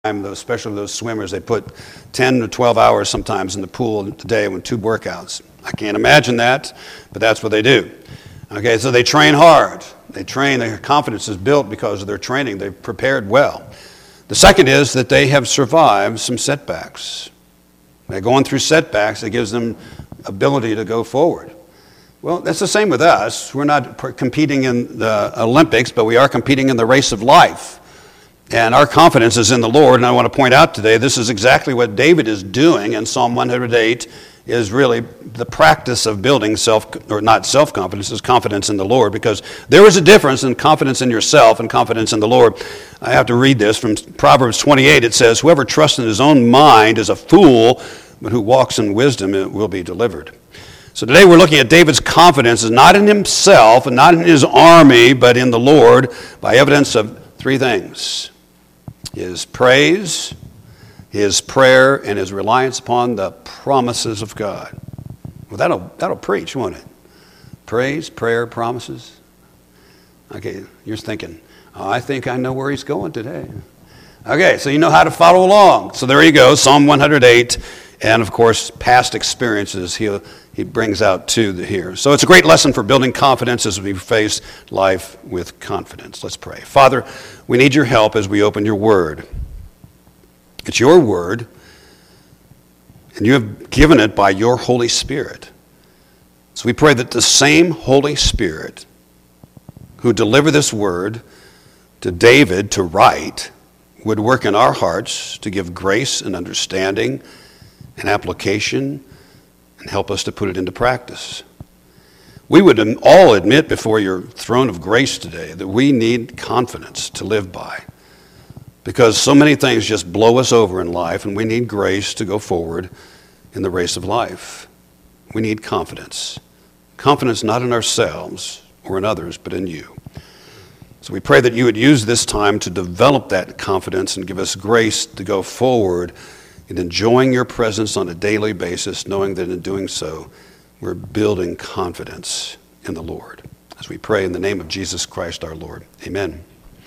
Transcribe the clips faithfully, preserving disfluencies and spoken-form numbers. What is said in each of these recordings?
those, especially those swimmers, they put ten to twelve hours sometimes in the pool a day with two workouts. I can't imagine that, but that's what they do. Okay, so they train hard. They train, their confidence is built because of their training. They've prepared well. The second is that they have survived some setbacks. They're going through setbacks. It gives them ability to go forward. Well, that's the same with us. We're not competing in the Olympics, but we are competing in the race of life. And our confidence is in the Lord. And I want to point out today, this is exactly what David is doing in Psalm one hundred eight, is really the practice of building self, or not self-confidence, is confidence in the Lord. Because there is a difference in confidence in yourself and confidence in the Lord. I have to read this from Proverbs twenty-eight. It says, "Whoever trusts in his own mind is a fool, but who walks in wisdom will be delivered." So today we're looking at David's confidence is not in himself and not in his army, but in the Lord by evidence of three things: his praise, his prayer, and his reliance upon the promises of God. Well, that'll, that'll preach, won't it? Praise, prayer, promises. Okay, you're thinking, oh, I think I know where he's going today. Okay, so you know how to follow along. So there you go, Psalm one hundred eight, and of course, past experiences he he brings out to the here. So it's a great lesson for building confidence as we face life with confidence. Let's pray. Father, we need your help as we open your word. It's your word, and you have given it by your Holy Spirit. So we pray that the same Holy Spirit who delivered this word to David to write would work in our hearts to give grace and understanding and application and help us to put it into practice. We would all admit before your throne of grace today that we need confidence to live by, because so many things just blow us over in life, and we need grace to go forward in the race of life. We need confidence. Confidence not in ourselves or in others, but in you. So we pray that you would use this time to develop that confidence and give us grace to go forward in enjoying your presence on a daily basis, knowing that in doing so, we're building confidence in the Lord. As we pray in the name of Jesus Christ our Lord. Amen.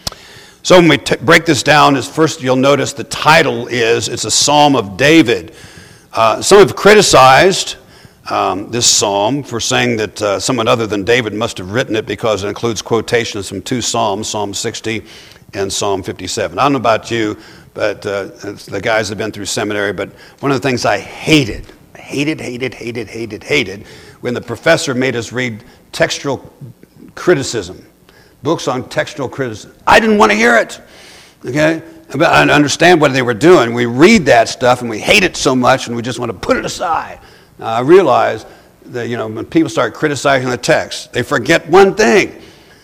So when we t- break this down, is first you'll notice the title is, it's a Psalm of David. Uh, some have criticized um, this psalm for saying that uh, someone other than David must have written it because it includes quotations from two psalms, Psalm sixty and Psalm fifty-seven. I don't know about you, but uh, the guys have been through seminary, but one of the things I hated, hated, hated, hated, hated, hated, when the professor made us read textual criticism, books on textual criticism. I didn't want to hear it, okay? But I understand what they were doing. We read that stuff and we hate it so much and we just want to put it aside. Now, I realize that, you know, when people start criticizing the text, they forget one thing.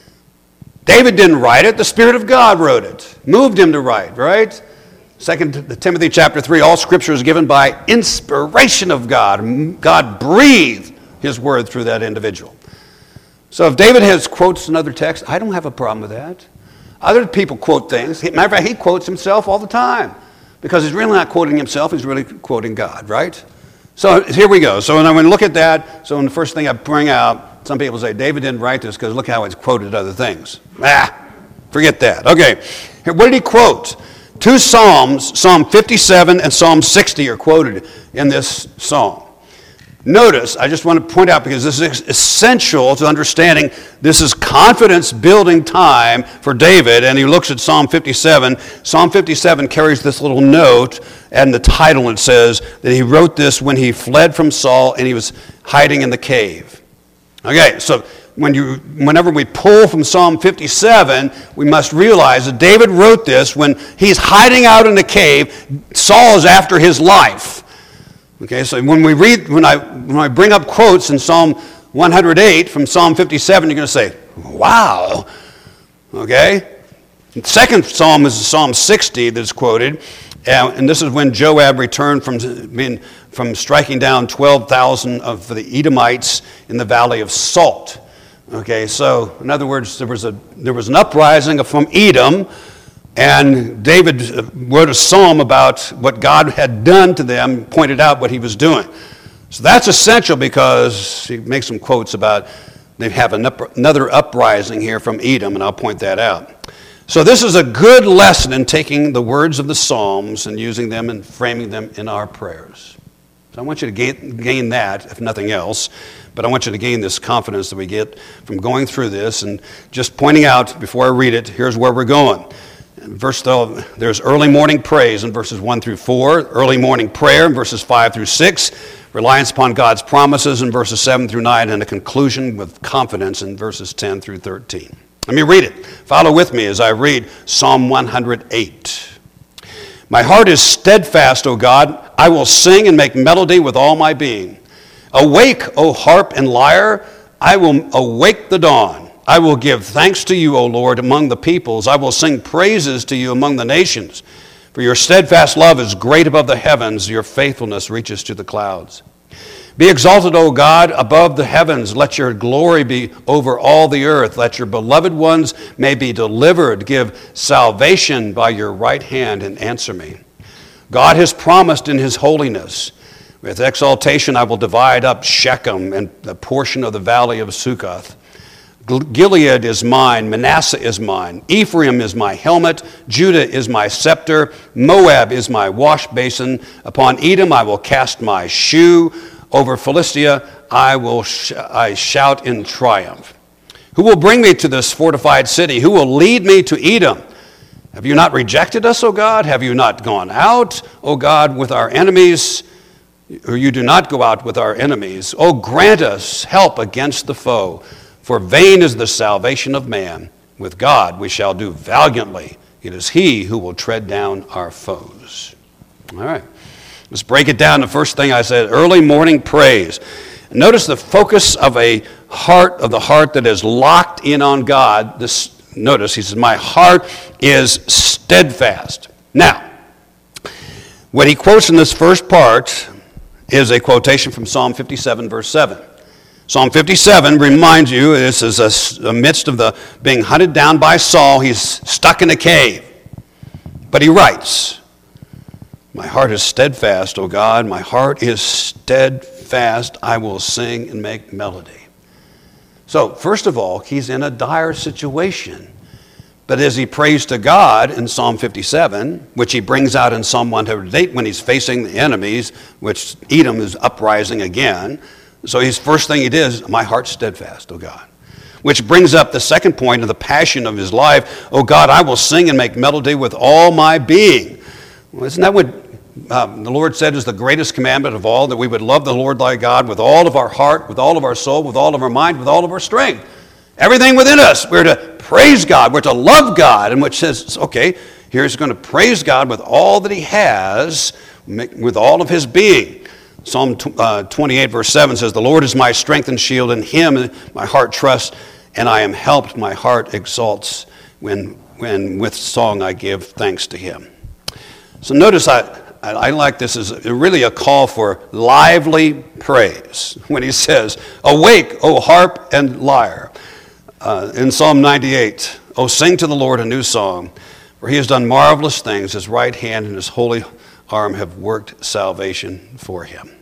David didn't write it. The Spirit of God wrote it, moved him to write, right? Second Timothy chapter three, all Scripture is given by inspiration of God. God breathed his word through that individual. So if David has quotes another text, I don't have a problem with that. Other people quote things. Matter of fact, he quotes himself all the time because he's really not quoting himself. He's really quoting God, right? So here we go. So when I look at that, so the first thing I bring out, some people say David didn't write this because look how he's quoted other things. Ah, forget that. Okay, here, what did he quote? Two Psalms, Psalm fifty-seven and Psalm sixty are quoted in this psalm. Notice, I just want to point out, because this is essential to understanding, this is confidence-building time for David, and he looks at Psalm fifty-seven. Psalm fifty-seven carries this little note, and the title, it says that he wrote this when he fled from Saul and he was hiding in the cave. Okay, so when you, whenever we pull from Psalm fifty-seven, we must realize that David wrote this when he's hiding out in the cave. Saul is after his life. Okay, so when we read, when I when I bring up quotes in Psalm one hundred eight from Psalm fifty-seven, you're going to say, "Wow." Okay, the second psalm is Psalm sixty that's quoted, and this is when Joab returned from being from striking down twelve thousand of the Edomites in the Valley of Salt. Okay, so in other words, there was a there was an uprising from Edom. And David wrote a psalm about what God had done to them, pointed out what he was doing. So that's essential because he makes some quotes about they have an up, another uprising here from Edom, and I'll point that out. So this is a good lesson in taking the words of the Psalms and using them and framing them in our prayers. So I want you to gain, gain that, if nothing else, but I want you to gain this confidence that we get from going through this and just pointing out, before I read it, here's where we're going. In verse twelve, there's early morning praise in verses one through four, early morning prayer in verses five through six, reliance upon God's promises in verses seven through nine, and a conclusion with confidence in verses ten through thirteen. Let me read it. Follow with me as I read Psalm one hundred eight. My heart is steadfast, O God. I will sing and make melody with all my being. Awake, O harp and lyre. I will awake the dawn. I will give thanks to you, O Lord, among the peoples. I will sing praises to you among the nations. For your steadfast love is great above the heavens. Your faithfulness reaches to the clouds. Be exalted, O God, above the heavens. Let your glory be over all the earth. Let your beloved ones may be delivered. Give salvation by your right hand and answer me. God has promised in his holiness. With exaltation I will divide up Shechem and the portion of the valley of Succoth. Gilead is mine, Manasseh is mine, Ephraim is my helmet, Judah is my scepter, Moab is my wash basin. Upon Edom I will cast my shoe. Over Philistia I will sh- I shout in triumph. Who will bring me to this fortified city? Who will lead me to Edom? Have you not rejected us, O God? Have you not gone out, O God, with our enemies? Or you do not go out with our enemies. O grant us help against the foe. For vain is the salvation of man. With God we shall do valiantly. It is he who will tread down our foes. All right. Let's break it down. The first thing I said, early morning praise. Notice the focus of a heart, of the heart that is locked in on God. This, notice, he says, my heart is steadfast. Now, what he quotes in this first part is a quotation from Psalm fifty-seven, verse seven. Psalm fifty-seven reminds you, this is a, amidst of the being hunted down by Saul. He's stuck in a cave. But he writes, my heart is steadfast, O God. My heart is steadfast. I will sing and make melody. So, first of all, he's in a dire situation. But as he prays to God in Psalm fifty-seven, which he brings out in Psalm one hundred eight when he's facing the enemies, which Edom is uprising again. So his first thing he did is, my heart's steadfast, O God. Which brings up the second point of the passion of his life. O God, I will sing and make melody with all my being. Well, isn't that what um, the Lord said is the greatest commandment of all, that we would love the Lord thy God with all of our heart, with all of our soul, with all of our mind, with all of our strength. Everything within us, we're to praise God, we're to love God, and which says, okay, here's going to praise God with all that he has, with all of his being. Psalm twenty-eight, verse seven says, the Lord is my strength and shield, in him my heart trusts, and I am helped. My heart exalts when, when with song I give thanks to him. So notice I, I, I like this as really a call for lively praise when he says, awake, O harp and lyre. Uh, in Psalm ninety-eight, O sing to the Lord a new song, for he has done marvelous things. His right hand and his holy arm have worked salvation for him.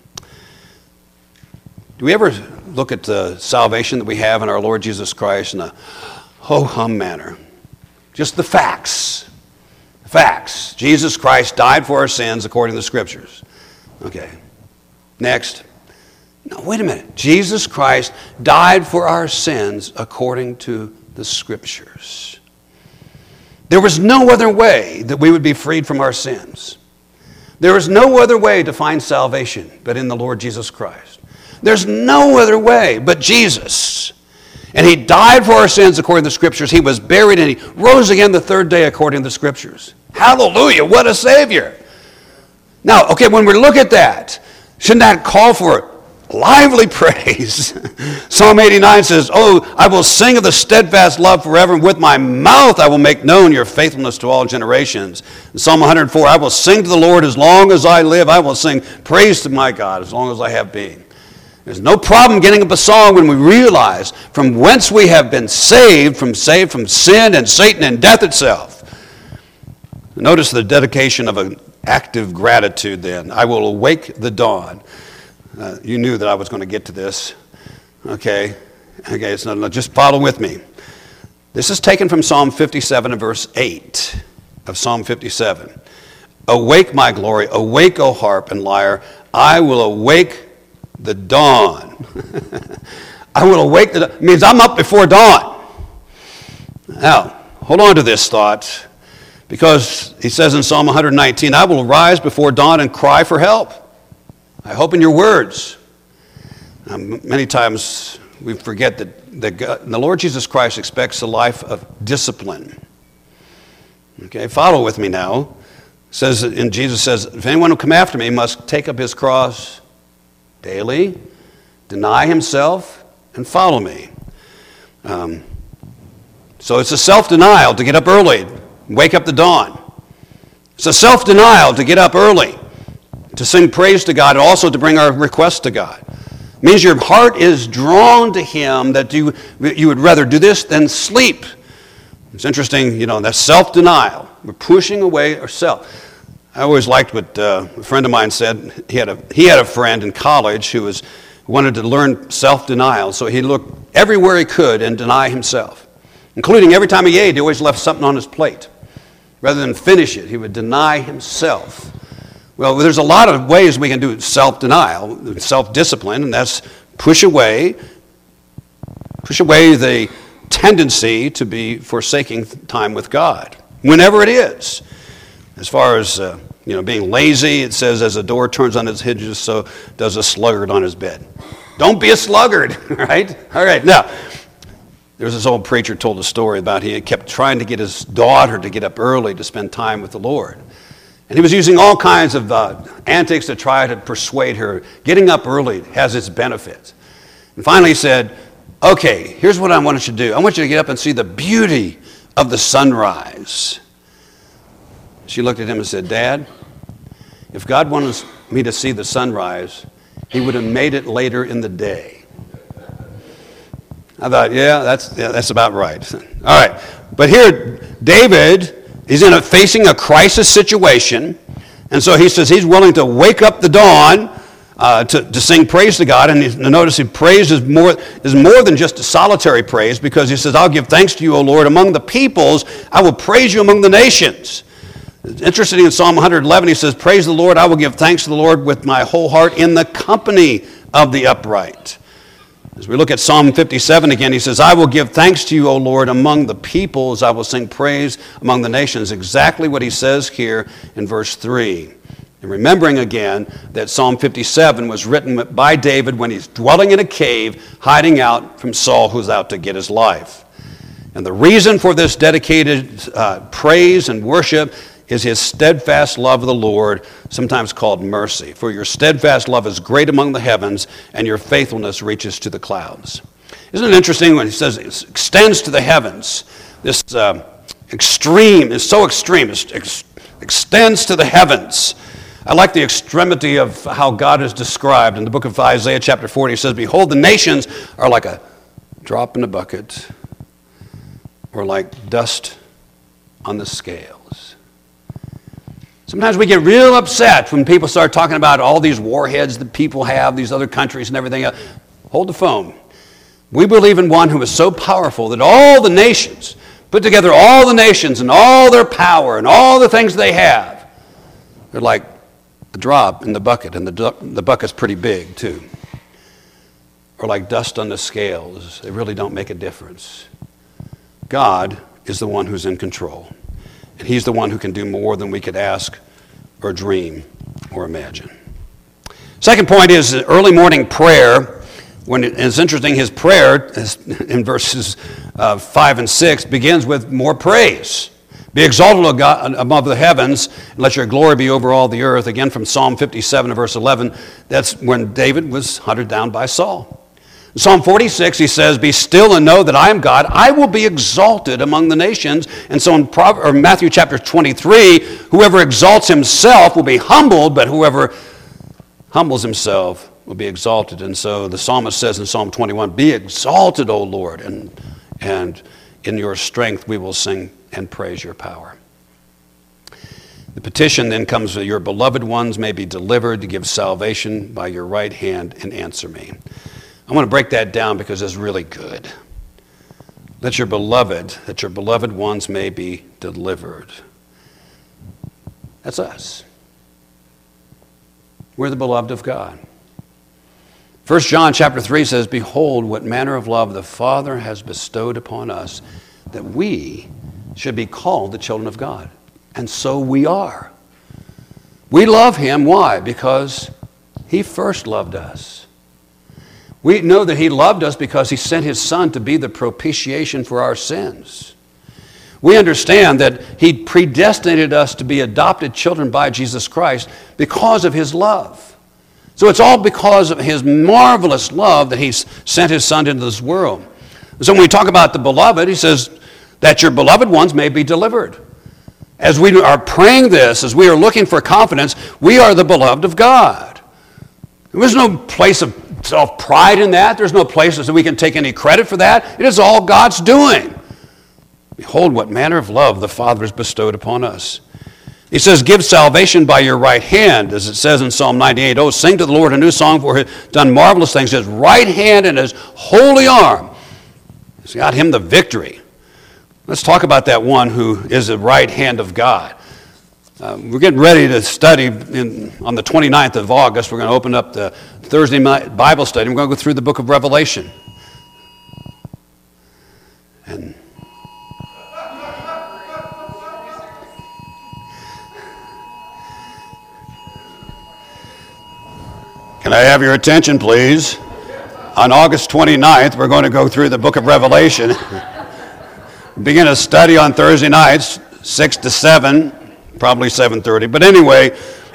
Do we ever look at the salvation that we have in our Lord Jesus Christ in a ho-hum manner? Just the facts. Facts. Jesus Christ died for our sins according to the Scriptures. Okay. Next. No, wait a minute. Jesus Christ died for our sins according to the Scriptures. There was no other way that we would be freed from our sins. There is no other way to find salvation but in the Lord Jesus Christ. There's no other way but Jesus. And he died for our sins according to the Scriptures. He was buried and he rose again the third day according to the Scriptures. Hallelujah, what a Savior. Now, okay, when we look at that, shouldn't that call for lively praise? Psalm eighty-nine says, oh, I will sing of the steadfast love forever, and with my mouth I will make known your faithfulness to all generations. In Psalm one hundred four, I will sing to the Lord as long as I live. I will sing praise to my God as long as I have being. There's no problem getting up a song when we realize from whence we have been saved, from saved from sin and Satan and death itself. Notice the dedication of an active gratitude then. I will awake the dawn. Uh, you knew that I was going to get to this. Okay. Okay, so just follow with me. This is taken from Psalm fifty-seven and verse eight of Psalm fifty-seven. Awake, my glory, awake, O harp and lyre. I will awake the dawn. I will awake the dawn. It means I'm up before dawn. Now, hold on to this thought, because he says in Psalm one nineteen, I will rise before dawn and cry for help. I hope in your words. Um, many times we forget that, that God, the Lord Jesus Christ expects a life of discipline. Okay, follow with me now. It says, and Jesus says, if anyone will come after me must take up his cross daily, deny himself, and follow me. Um, so it's a self-denial to get up early, wake up the dawn. It's a self-denial to get up early, to sing praise to God, and also to bring our requests to God. It means your heart is drawn to Him, that you, you would rather do this than sleep. It's interesting, you know, that's self-denial. We're pushing away ourselves. I always liked what uh, a friend of mine said. He had a he had a friend in college who was wanted to learn self-denial, so he looked everywhere he could and deny himself, including every time he ate, he always left something on his plate. Rather than finish it, he would deny himself. Well, there's a lot of ways we can do self-denial, self-discipline, and that's push away, push away the tendency to be forsaking time with God, whenever it is. As far as uh, you know, being lazy, it says, as a door turns on its hinges, so does a sluggard on his bed. Don't be a sluggard, right? All right, now, there's this old preacher told a story about he kept trying to get his daughter to get up early to spend time with the Lord. And he was using all kinds of uh, antics to try to persuade her. Getting up early has its benefits. And finally he said, okay, here's what I want you to do. I want you to get up and see the beauty of the sunrise. She looked at him and said, Dad, if God wanted me to see the sunrise, He would have made it later in the day. I thought, yeah, that's yeah, that's about right. All right, but here David is in a, facing a crisis situation, and so he says he's willing to wake up the dawn uh, to, to sing praise to God. And he, notice he praise is more is more than just a solitary praise, because he says, I'll give thanks to you, O Lord, among the peoples. I will praise you among the nations. It's interesting, in Psalm one eleven, he says, praise the Lord, I will give thanks to the Lord with my whole heart in the company of the upright. As we look at Psalm fifty-seven again, he says, I will give thanks to you, O Lord, among the peoples. I will sing praise among the nations. Exactly what he says here in verse three. And remembering again that Psalm fifty-seven was written by David when he's dwelling in a cave, hiding out from Saul, who's out to get his life. And the reason for this dedicated uh, praise and worship is his steadfast love of the Lord, sometimes called mercy. For your steadfast love is great among the heavens, and your faithfulness reaches to the clouds. Isn't it interesting when he says it extends to the heavens? This uh, extreme is so extreme. It ex- extends to the heavens. I like the extremity of how God is described. In the book of Isaiah chapter forty, it says, behold, the nations are like a drop in a bucket, or like dust on the scales. Sometimes we get real upset when people start talking about all these warheads that people have, these other countries and everything else. Hold the phone. We believe in one who is so powerful that all the nations, put together all the nations and all their power and all the things they have, they're like a drop in the bucket, and the, the bucket's pretty big too. Or like dust on the scales. They really don't make a difference. God is the one who's in control. And He's the one who can do more than we could ask or dream or imagine. Second point is early morning prayer. When it, it's interesting, his prayer is, in verses uh, five and six begins with more praise. Be exalted, O God, above the heavens, and let your glory be over all the earth. Again, from Psalm fifty-seven, verse eleven, that's when David was hunted down by Saul. In Psalm forty-six, he says, be still and know that I am God. I will be exalted among the nations. And so in Pro- or Matthew chapter twenty-three, whoever exalts himself will be humbled, but whoever humbles himself will be exalted. And so the psalmist says in Psalm twenty-one, be exalted, O Lord, and, and in your strength we will sing and praise your power. The petition then comes that your beloved ones may be delivered to give salvation by your right hand and answer me. I want to break that down because it's really good. that your beloved, that your beloved ones may be delivered. That's us. We're the beloved of God. First John chapter three says, behold, what manner of love the Father has bestowed upon us, that we should be called the children of God. And so we are. We love him. Why? Because he first loved us. We know that he loved us because he sent his Son to be the propitiation for our sins. We understand that he predestinated us to be adopted children by Jesus Christ because of his love. So it's all because of his marvelous love that he sent his Son into this world. So when we talk about the beloved, he says that your beloved ones may be delivered. As we are praying this, as we are looking for confidence, we are the beloved of God. There is no place of self-pride in that. There's no place that we can take any credit for that. It is all God's doing. Behold, what manner of love the Father has bestowed upon us. He says, give salvation by your right hand, as it says in Psalm ninety-eight. Oh, sing to the Lord a new song, for he has done marvelous things. His right hand and his holy arm has got him the victory. Let's talk about that one who is the right hand of God. Uh, we're getting ready to study in, on the twenty-ninth of August. We're going to open up the Thursday night Bible study. We're going to go through the book of Revelation. And can I have your attention, please? On August twenty-ninth, we're going to go through the book of Revelation. Begin a study on Thursday nights, six to seven, probably seven thirty. But anyway,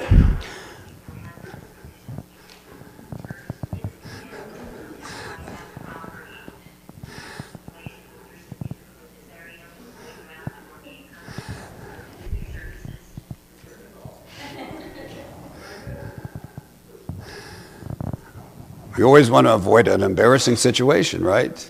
we always want to avoid an embarrassing situation, right?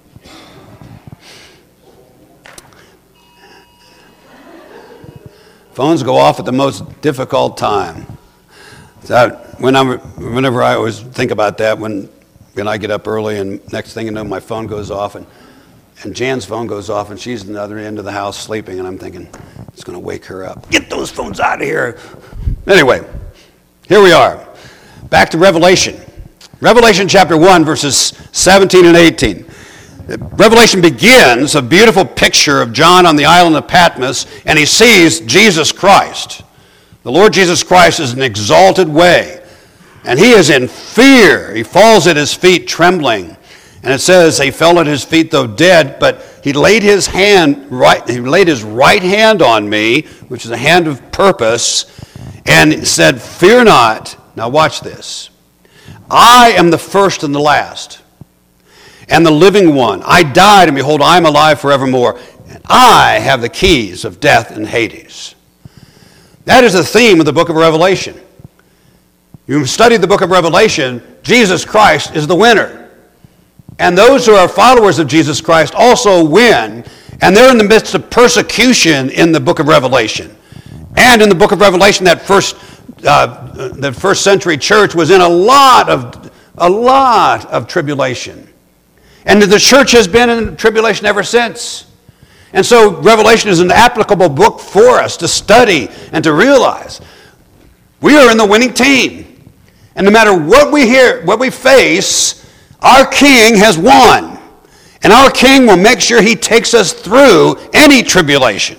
Phones go off at the most difficult time. So when I'm, whenever I always think about that, when, when I get up early and next thing you know, my phone goes off and, and Jan's phone goes off and she's at the other end of the house sleeping and I'm thinking, it's going to wake her up. Get those phones out of here. Anyway, here we are. Back to Revelation. Revelation chapter one, verses seventeen and eighteen. Revelation begins a beautiful picture of John on the island of Patmos, and he sees Jesus Christ. The Lord Jesus Christ is in an exalted way, and he is in fear. He falls at his feet trembling, and it says he fell at his feet though dead, but he laid his hand right. He laid his right hand on me, which is a hand of purpose, and said, "Fear not." Now watch this. I am the first and the last, and the living one. I died, and behold, I am alive forevermore. And I have the keys of death and Hades. That is the theme of the book of Revelation. You study the book of Revelation, Jesus Christ is the winner. And those who are followers of Jesus Christ also win, and they're in the midst of persecution in the book of Revelation. And in the book of Revelation, that first, uh, the first century church was in a lot of, a lot of tribulation. And the church has been in tribulation ever since. And so Revelation is an applicable book for us to study and to realize we are in the winning team. And no matter what we hear, what we face, our King has won. And our King will make sure he takes us through any tribulation.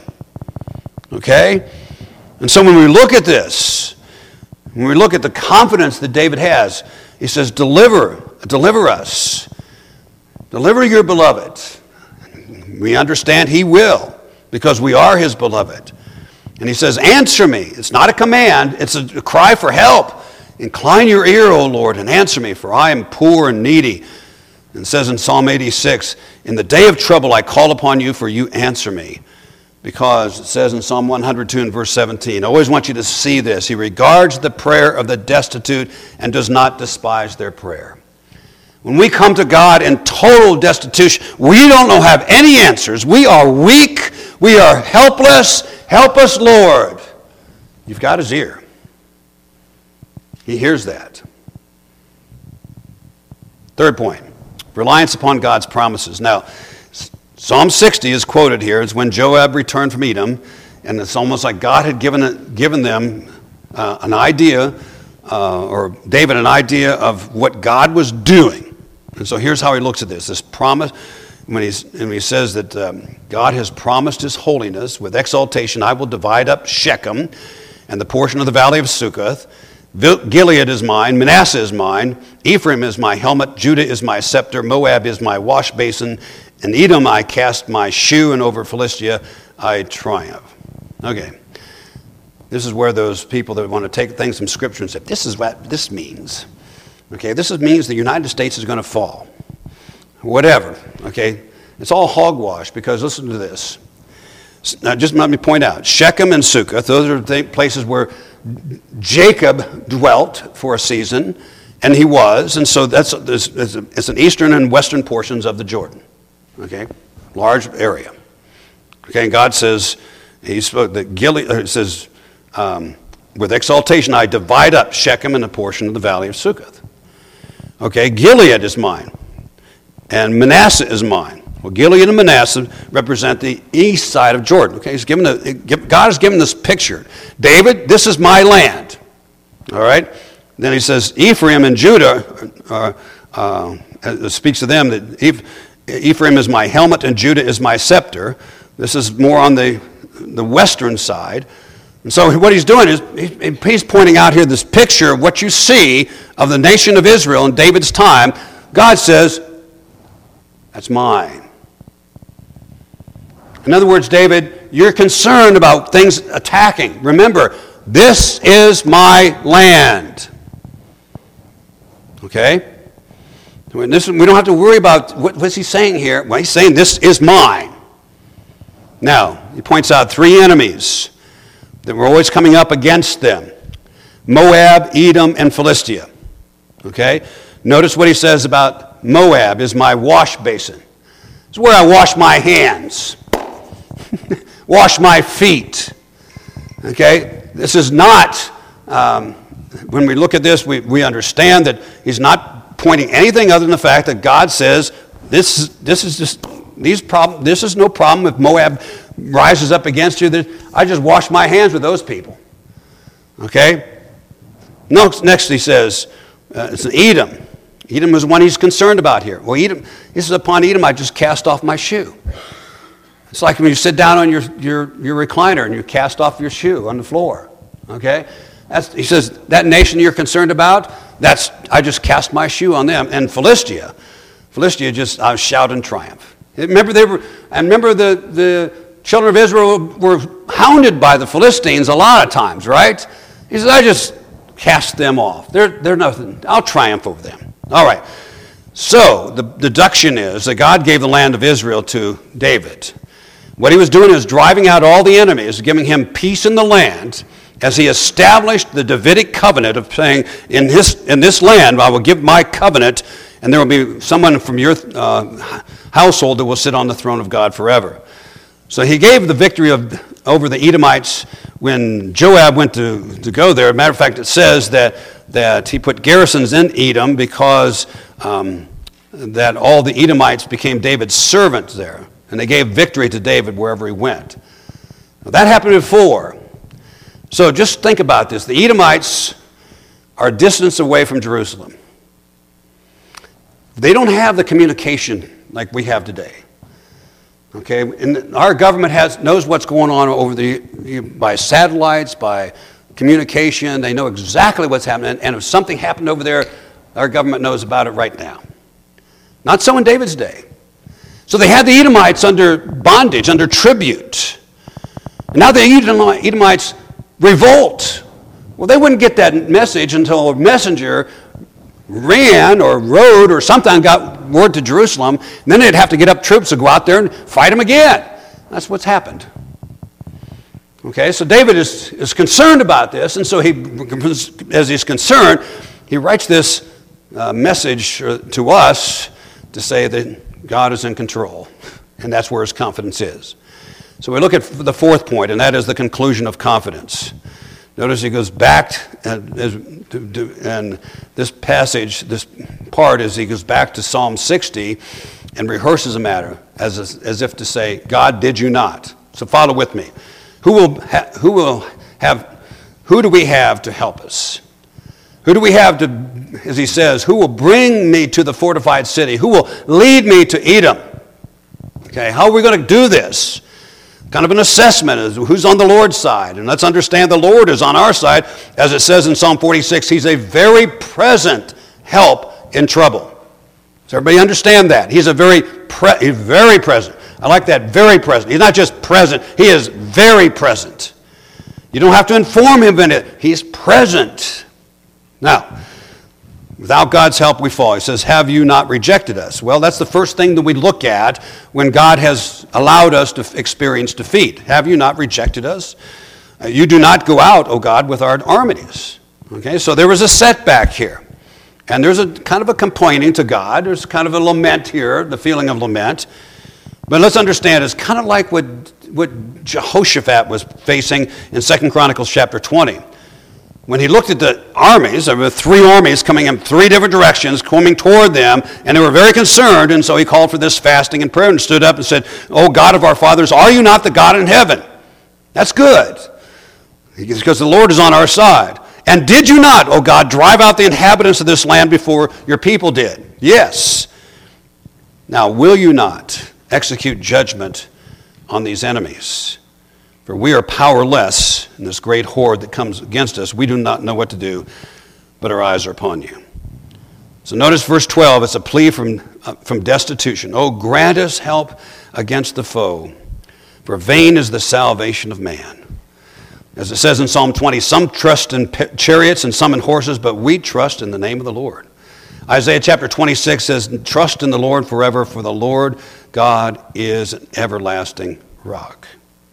Okay? And so when we look at this, when we look at the confidence that David has, he says, deliver, deliver us. Deliver your beloved. We understand he will, because we are his beloved. And he says, answer me. It's not a command, it's a cry for help. Incline your ear, O Lord, and answer me, for I am poor and needy. And it says in Psalm eighty-six, in the day of trouble I call upon you, for you answer me. Because it says in Psalm one hundred two and verse seventeen, I always want you to see this. He regards the prayer of the destitute and does not despise their prayer. When we come to God in total destitution, we don't know have any answers. We are weak. We are helpless. Help us, Lord. You've got his ear. He hears that. Third point, reliance upon God's promises. Now, Psalm sixty is quoted here. It's when Joab returned from Edom, and it's almost like God had given, it, given them uh, an idea, uh, or David an idea of what God was doing. And so here's how he looks at this. This promise, when, he's, when he says that um, God has promised his holiness, with exaltation I will divide up Shechem and the portion of the valley of Succoth. Gilead is mine, Manasseh is mine, Ephraim is my helmet, Judah is my scepter, Moab is my wash basin, in Edom I cast my shoe, and over Philistia I triumph. Okay. This is where those people that want to take things from Scripture and say, this is what this means. Okay, this is, means the United States is going to fall. Whatever, okay? It's all hogwash, because listen to this. Now, just let me point out, Shechem and Succoth, those are the places where Jacob dwelt for a season, and he was, and so that's it's an eastern and western portions of the Jordan. Okay, large area. Okay, and God says, He spoke that Gilead. It says, um, with exaltation I divide up Shechem and a portion of the valley of Succoth. Okay, Gilead is mine, and Manasseh is mine. Well, Gilead and Manasseh represent the east side of Jordan. Okay, he's given a, God has given this picture. David, this is my land. All right. Then he says Ephraim and Judah uh, uh, speaks to them that Ephraim is my helmet and Judah is my scepter. This is more on the the western side. And so what he's doing is he's pointing out here this picture of what you see of the nation of Israel in David's time. God says, that's mine. In other words, David, you're concerned about things attacking. Remember, this is my land. Okay? This, we don't have to worry about what, what's he saying here. Well, he's saying this is mine. Now, he points out three enemies that were always coming up against them. Moab, Edom, and Philistia. Okay? Notice what he says about Moab is my wash basin. It's where I wash my hands. Wash my feet. Okay? This is not, um, when we look at this, we, we understand that he's not pointing anything other than the fact that God says, this, this is just, these problem, this is no problem if Moab rises up against you. I just wash my hands with those people. Okay? Next, next he says, uh, it's Edom. Edom is one he's concerned about here. Well, Edom, he says, upon Edom I just cast off my shoe. It's like when you sit down on your, your, your recliner and you cast off your shoe on the floor. Okay? That's, he says, that nation you're concerned about, that's I just cast my shoe on them. And Philistia, Philistia just, I shout in triumph. Remember they were, and remember the, the children of Israel were hounded by the Philistines a lot of times, right? He says, I just cast them off. They're, they're nothing. I'll triumph over them. All right. So the deduction is that God gave the land of Israel to David. What he was doing is driving out all the enemies, giving him peace in the land, as he established the Davidic covenant of saying, in this, in this land I will give my covenant, and there will be someone from your uh, household that will sit on the throne of God forever. So he gave the victory of, over the Edomites when Joab went to, to go there. As a matter of fact, it says that, that he put garrisons in Edom because um, that all the Edomites became David's servants there. And they gave victory to David wherever he went. Now, that happened before. So just think about this. The Edomites are distance away from Jerusalem. They don't have the communication like we have today. Okay, and our government has knows what's going on over the by satellites, by communication. They know exactly what's happening, and if something happened over there, our government knows about it right now. Not so in David's day. So they had the Edomites under bondage, under tribute. And now the Edomites revolt. Well, they wouldn't get that message until a messenger ran or rode or something, got word to Jerusalem. And then they'd have to get up troops to go out there and fight them again. That's what's happened. Okay, so David is, is concerned about this. And so he, as he's concerned, he writes this uh, message to us to say that God is in control, and that's where his confidence is. So we look at the fourth point, and that is the conclusion of confidence. Notice he goes back, and, and this passage, this part is he goes back to Psalm sixty, and rehearses a matter as, as if to say, God, did you not? So follow with me. Who will, ha- who will have, who do we have to help us? Who do we have to, as he says, who will bring me to the fortified city? Who will lead me to Edom? Okay, how are we going to do this? Kind of an assessment of who's on the Lord's side. And let's understand the Lord is on our side. As it says in Psalm forty-six, he's a very present help in trouble. Does everybody understand that? He's a very, pre- he's very present. I like that, very present. He's not just present, he is very present. You don't have to inform him in it. He's present. Now, without God's help we fall. He says, have you not rejected us? Well, that's the first thing that we look at when God has allowed us to experience defeat. Have you not rejected us? Uh, you do not go out, O God, with our armies. Okay, so there was a setback here. And there's a kind of a complaining to God. There's kind of a lament here, the feeling of lament. But let's understand, it's kind of like what, what Jehoshaphat was facing in Second Chronicles chapter twenty. When he looked at the armies, there were three armies coming in three different directions, coming toward them, and they were very concerned, and so he called for this fasting and prayer and stood up and said, O God of our fathers, are you not the God in heaven? That's good, because the Lord is on our side. And did you not, O God, drive out the inhabitants of this land before your people did? Yes. Now, will you not execute judgment on these enemies? For we are powerless in this great horde that comes against us. We do not know what to do, but our eyes are upon you. So notice verse twelve, it's a plea from, uh, from destitution. Oh, grant us help against the foe, for vain is the salvation of man. As it says in Psalm twenty, some trust in chariots and some in horses, but we trust in the name of the Lord. Isaiah chapter twenty-six says, trust in the Lord forever, for the Lord God is an everlasting rock.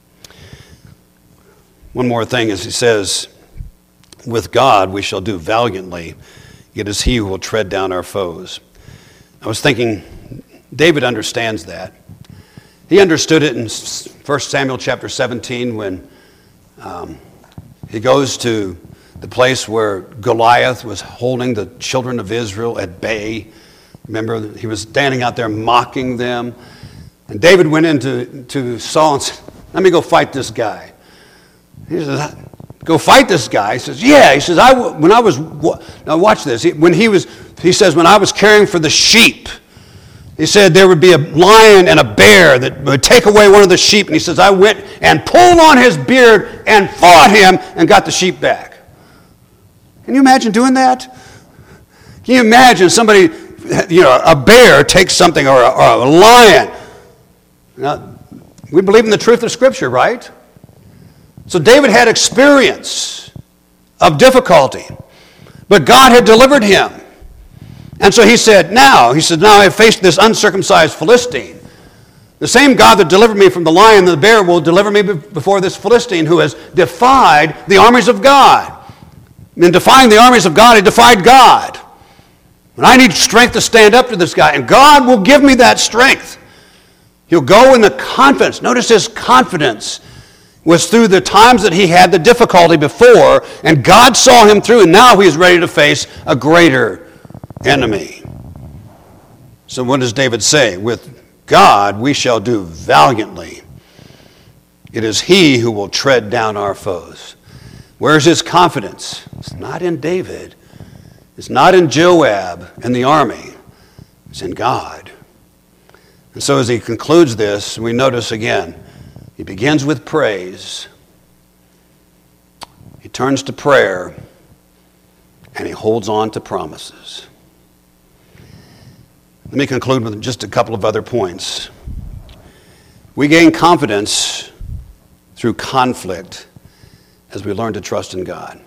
One more thing is he says, with God we shall do valiantly. It is he who will tread down our foes. I was thinking, David understands that. He understood it in First Samuel chapter seventeen when um, he goes to the place where Goliath was holding the children of Israel at bay. Remember, he was standing out there mocking them. And David went into to Saul and said, let me go fight this guy. He says, go fight this guy. He says, yeah. He says, I, when I was, now watch this. When he was, he says, when I was caring for the sheep, he said there would be a lion and a bear that would take away one of the sheep. And he says, I went and pulled on his beard and fought him and got the sheep back. Can you imagine doing that? Can you imagine somebody, you know, a bear takes something, or a, or a lion? Now, we believe in the truth of Scripture, right? So David had experience of difficulty, but God had delivered him. And so he said, now, he said, now I have faced this uncircumcised Philistine. The same God that delivered me from the lion and the bear will deliver me before this Philistine who has defied the armies of God. In defying the armies of God, he defied God. And I need strength to stand up to this guy, and God will give me that strength. He'll go in the confidence. Notice his confidence was through the times that he had the difficulty before, and God saw him through, and now he's ready to face a greater enemy. So what does David say? With God we shall do valiantly. It is he who will tread down our foes. Where's his confidence? It's not in David. It's not in Joab and the army. It's in God. And so as he concludes this, we notice again, he begins with praise. He turns to prayer, and he holds on to promises. Let me conclude with just a couple of other points. We gain confidence through conflict as we learn to trust in God.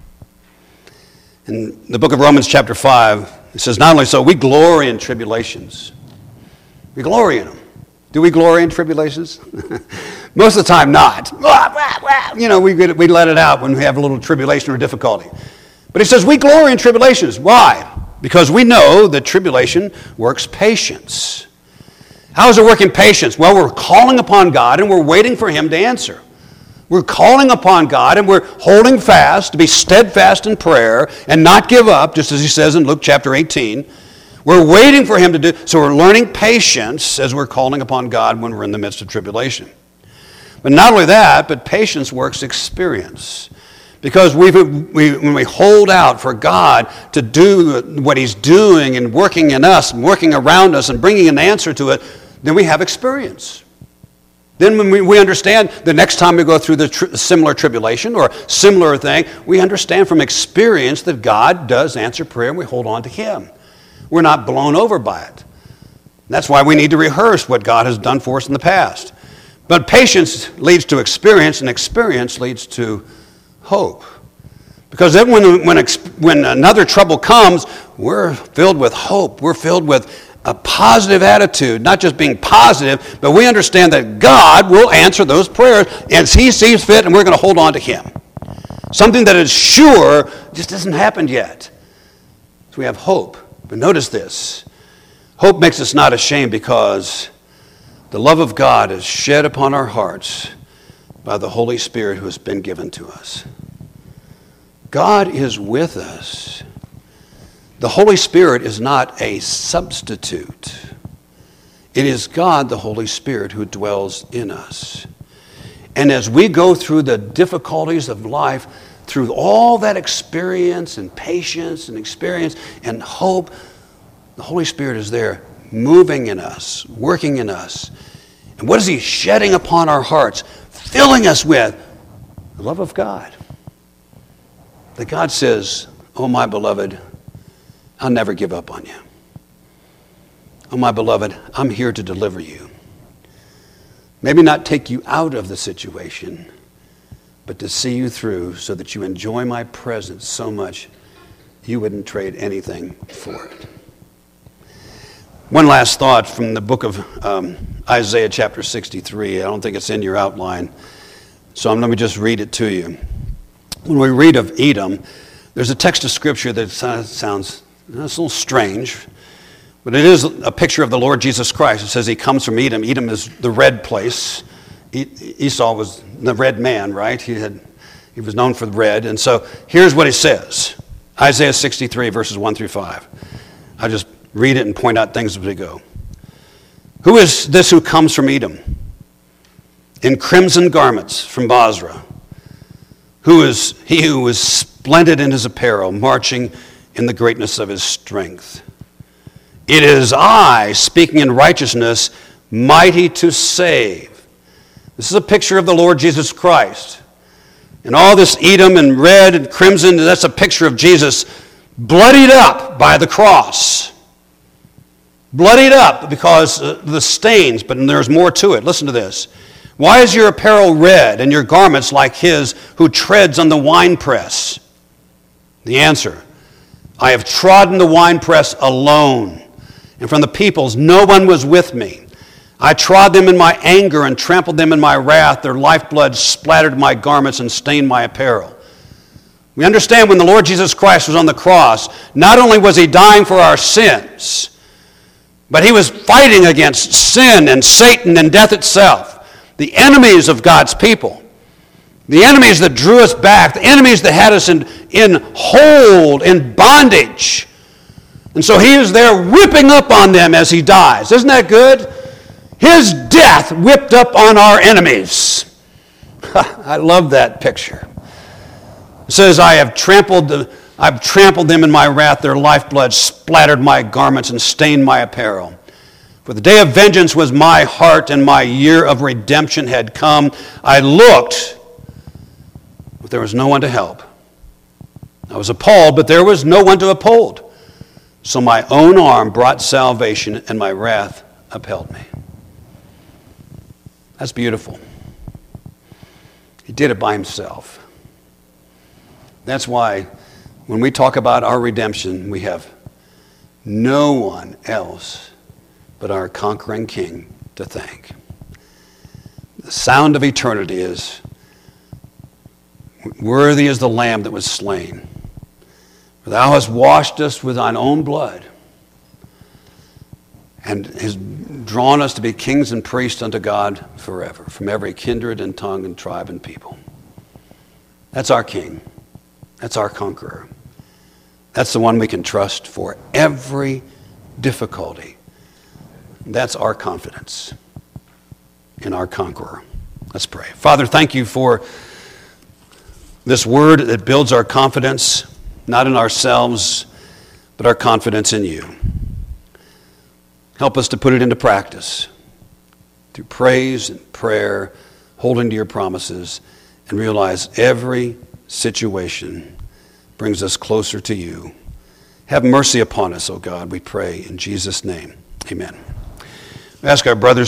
In the book of Romans chapter five, it says, not only so, we glory in tribulations. We glory in them. Do we glory in tribulations? Most of the time, not. You know, we, we let it out when we have a little tribulation or difficulty. But he says we glory in tribulations. Why? Because we know that tribulation works patience. How is it working patience? Well, we're calling upon God and we're waiting for him to answer. We're calling upon God and we're holding fast to be steadfast in prayer and not give up, just as he says in Luke chapter eighteen. We're waiting for him to do, so we're learning patience as we're calling upon God when we're in the midst of tribulation. But not only that, but patience works experience. Because we, we, when we hold out for God to do what he's doing and working in us and working around us and bringing an answer to it, then we have experience. Then when we, we understand the next time we go through the tri- similar tribulation or similar thing, we understand from experience that God does answer prayer and we hold on to him. We're not blown over by it. That's why we need to rehearse what God has done for us in the past. But patience leads to experience, and experience leads to hope. Because then when, when, when another trouble comes, we're filled with hope. We're filled with a positive attitude, not just being positive, but we understand that God will answer those prayers as he sees fit, and we're going to hold on to him. Something that is sure just hasn't happened yet. So we have hope. But notice this. Hope makes us not ashamed because the love of God is shed upon our hearts by the Holy Spirit who has been given to us. God is with us. The Holy Spirit is not a substitute. It is God, the Holy Spirit, who dwells in us. And as we go through the difficulties of life, through all that experience and patience and experience and hope, the Holy Spirit is there moving in us, working in us. And what is he shedding upon our hearts, filling us with? The love of God. That God says, oh, my beloved, I'll never give up on you. Oh, my beloved, I'm here to deliver you. Maybe not take you out of the situation, but to see you through so that you enjoy my presence so much you wouldn't trade anything for it. One last thought from the book of um, Isaiah chapter sixty-three. I don't think it's in your outline, so let me just read it to you. When we read of Edom, there's a text of Scripture that sounds it's a little strange, but it is a picture of the Lord Jesus Christ. It says he comes from Edom. Edom is the red place. Esau was the red man, right? He had, he was known for the red. And so here's what he says. Isaiah sixty-three, verses one through five. I'll just read it and point out things as we go. Who is this who comes from Edom in crimson garments from Bozrah? Who is he who is splendid in his apparel, marching in the greatness of his strength? It is I, speaking in righteousness, mighty to save. This is a picture of the Lord Jesus Christ. And all this Edom and red and crimson, that's a picture of Jesus bloodied up by the cross. Bloodied up because of the stains, but there's more to it. Listen to this. Why is your apparel red and your garments like his who treads on the winepress? The answer, I have trodden the winepress alone, and from the peoples no one was with me. I trod them in my anger and trampled them in my wrath. Their lifeblood splattered my garments and stained my apparel. We understand when the Lord Jesus Christ was on the cross, not only was he dying for our sins, but he was fighting against sin and Satan and death itself, the enemies of God's people, the enemies that drew us back, the enemies that had us in, in hold, in bondage. And so he is there whipping up on them as he dies. Isn't that good? His death whipped up on our enemies. I love that picture. It says, I have trampled the I've trampled them in my wrath. Their lifeblood splattered my garments and stained my apparel. For the day of vengeance was my heart, and my year of redemption had come. I looked, but there was no one to help. I was appalled, but there was no one to uphold. So my own arm brought salvation, and my wrath upheld me. That's beautiful. He did it by himself. That's why when we talk about our redemption, we have no one else but our conquering King to thank. The sound of eternity is, worthy is the Lamb that was slain. For thou hast washed us with thine own blood, and has drawn us to be kings and priests unto God forever, from every kindred and tongue and tribe and people. That's our King. That's our conqueror. That's the one we can trust for every difficulty. That's our confidence in our conqueror. Let's pray. Father, thank you for this word that builds our confidence, not in ourselves, but our confidence in you. Help us to put it into practice through praise and prayer, holding to your promises, and realize every situation brings us closer to you. Have mercy upon us, O God, we pray in Jesus' name. Amen. We ask our brothers